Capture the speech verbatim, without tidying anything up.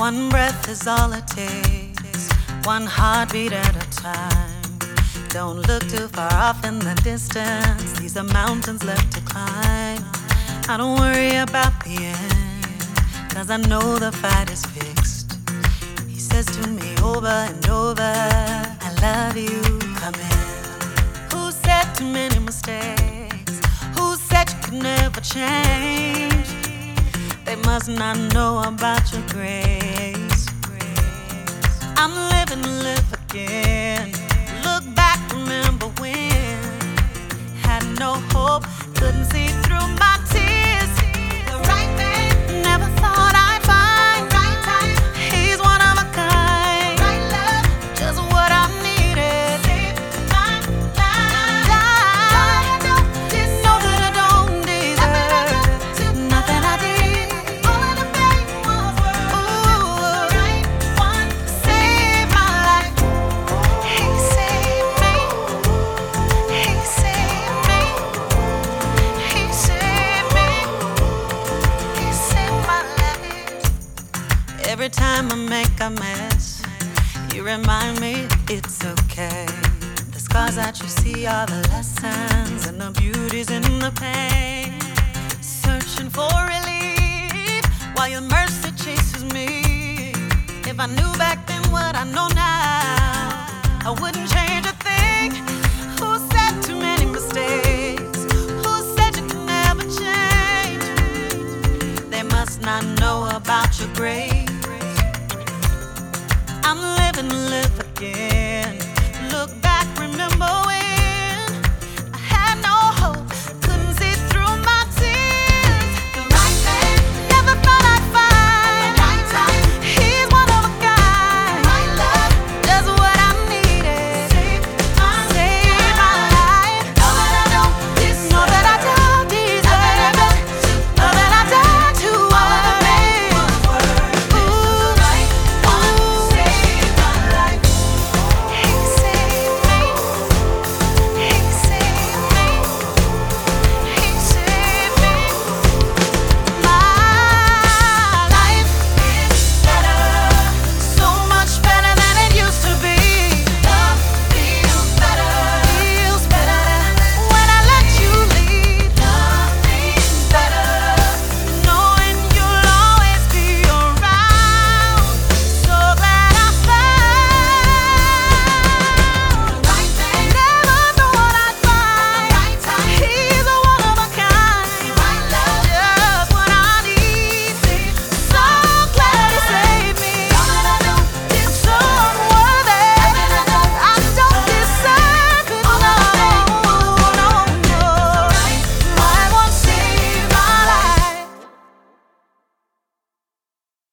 One breath is all it takes, one heartbeat at a time. Don't look too far off in the distance, these are mountains left to climb. I don't worry about the end, cause I know the fight is fixed. He says to me over and over, I love you, come in. Who said too many mistakes? Who said you could never change? They must not know about your grace. I'm living to live again. Look back, remember when had no hope, couldn't see through my tears. The right man, never thought I'd find. Right time, he's one of a kind. Right love, just what I needed. Saved my life. I didn't know that I don't deserve nothing I did. All of the pain was worth. Ooh, the right one saved my life. He saved me. He saved me. He saved me. He saved my life. Every time I make a mess, you remind me it's okay. The scars that you see are the lessons, and the beauty's in the pain. Searching for relief while your mercy chases me. If I knew back then what I know now, I wouldn't change.